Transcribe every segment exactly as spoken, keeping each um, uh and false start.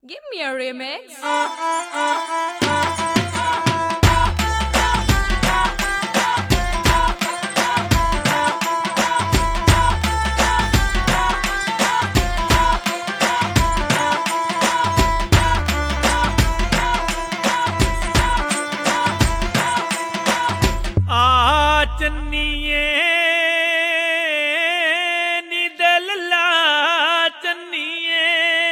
Give me a remix. आ चन्निए नी दिल ला चन्निए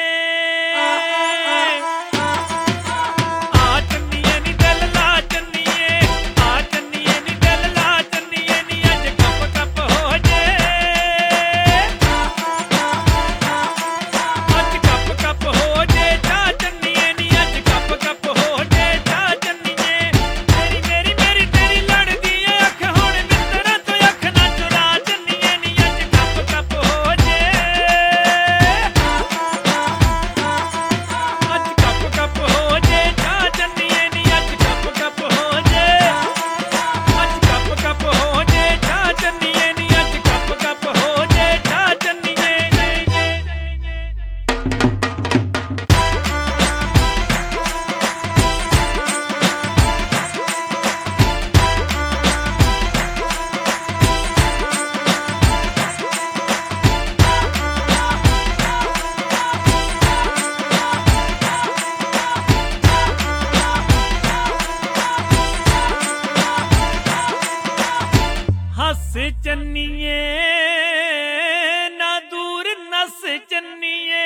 आ चन्निए नी दिल ला चन्निए आ चन्निए नी दिल ला चन्निए नी अज कप कप हो जे अज कप कप हो जे चा चन्निए नी अज कप कप हो जे चा चन्निए मेरी मेरी मेरी तेरी लड़दी है अख हुण मित्तरां तो अख ना चुरा चन्निए नी अज कप कप हो जे अज कप कप हो जे चा चन्निए नी अज कप कप हो जे अज कप कप हो जे चा चन्निए नी अज कप कप हो जे चा चन्निए हस चन्निए ना दूर नस चन्निए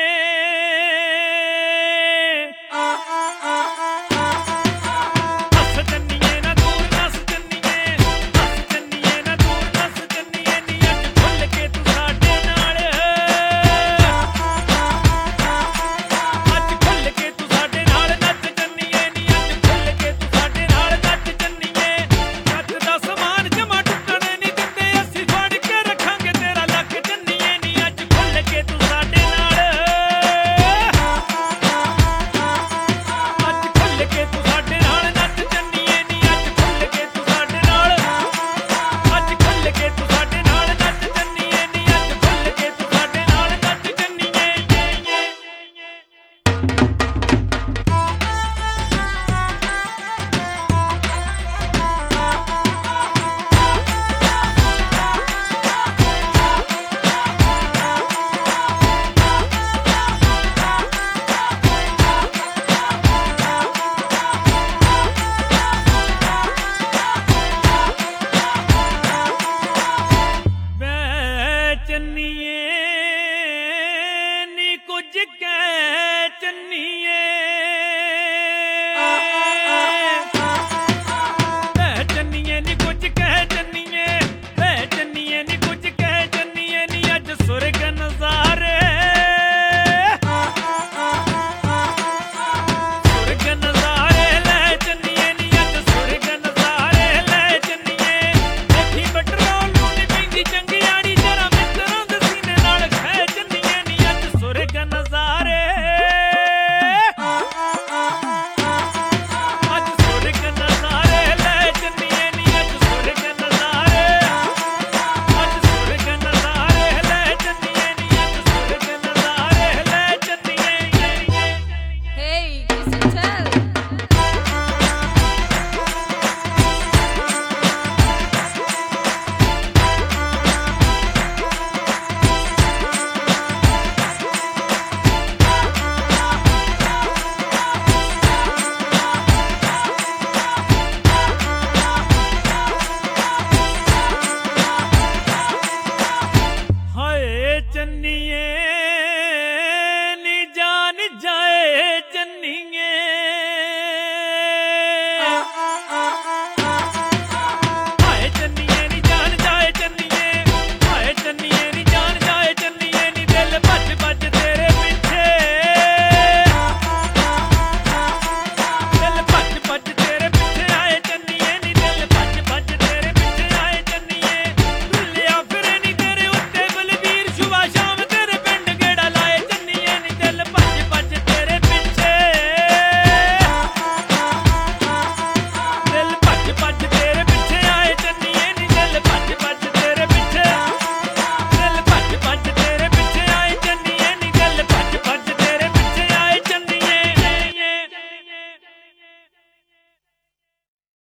हस चन्निए ना दूर नस चन्निए हस चन्निए ना दूर नस चन्निए नी अज खुल के तू साडे नाल अज खुल के तू साडे नाल नच चन्निए नी अज खुल के तू साडे नाल नच चन्निए नच दा समान जमा टुटणे नी दिंदे ਅਸੀਂ ਫੜ ਕੇ ਰੱਖਾਂਗੇ ਤੇਰਾ ਲੱਕ ਚੰਨੀਏ ਨੀ ਅੱਜ ਖੁੱਲ ਕੇ ਤੂੰ ਸਾਡੇ ਨਾਲ ਅੱਜ ਖੁੱਲ ਕੇ ਤੂੰ ਸਾਡੇ ਨਾਲ ਨੱਚ ਚੰਨੀਏ ਨੀ ਅੱਜ ਖੁੱਲ ਕੇ ਤੂੰ ਸਾਡੇ ਨਾਲ ਅੱਜ ਖੁੱਲ ਕੇ ਤੂੰ ਸਾਡੇ ਨਾਲ ਨੱਚ ਚੰਨੀਏ ਨੀ ਅੱਜ ਖੁੱਲ ਕੇ ਤੂੰ ਸਾਡੇ ਨਾਲ ਨੱਚ ਚੰਨੀਏ